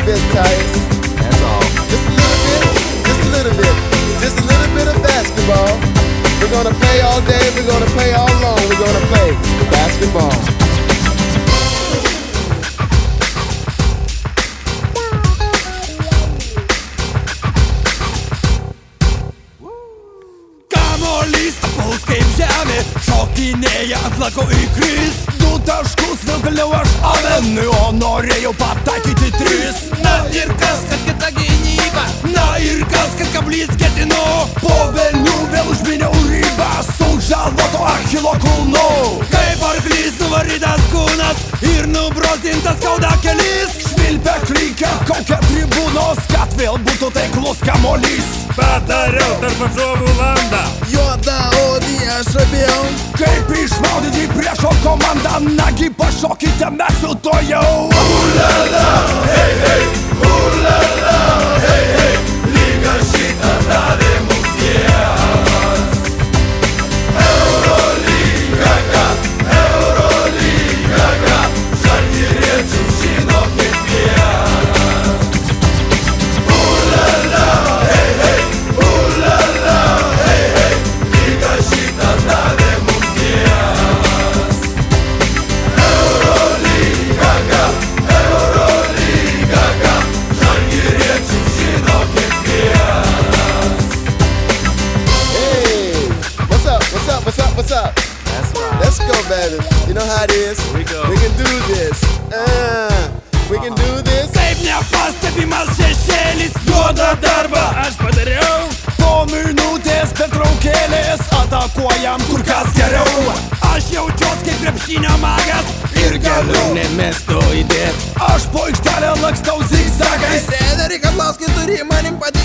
bit, Tyus. That's all. Just a little bit. Just a little bit. Just a little bit of basketball. We're gonna play all day. We're gonna play all long. We're gonna play basketball. Kamuolys puls kaip žemė, šokinėja ant lako įkris. 2 taškus vėl galiau aš amen, o norėjau pataikyti 3. Na ir kas, kad kita gynyba, Na ir kas, kad kablys ketinu. Po velnių vėl užminiau ribą, sužaloto Achilo kulnu. Kaip arklys nuvarytas kūnas ir nubrozdintas skauda kelis. Švilpia klykia, kaukia tribūnos, kad vėl būtų taiklus kamuolys. padariau tarp varžovų landą. Juoda odį aš abėjau. Kaip išmaudyti priešo komandą, nagi pašokite mes jau to jau. Ulala, hei, hei, ulala, hei, hei, lyga šitą davė mums jėgas. Eurolyga, žalgiriečių žino kiekvienas. Ulala, hei, hei, ulala, hei, hei, lyga šitą davė mums jėgas. Eurolyga, žalgiriečių žino kiekvienas. Hey, what's up? What's up? What's up? What's up? That's right. Let's go, baby. You know how it is. Here we go. We can do this. We can do this. Kaip nepastebimas šešėlis, juodą darbą aš padariau. Po minutės pertraukėlės atakuojam kur kas geriau. Aš jaučiuos kaip krepšinio magas ir galiu nemesto įdėt. Aš po aikštelę lakstau zigzagais. Treneri, Kazlauskai turi manim padėti.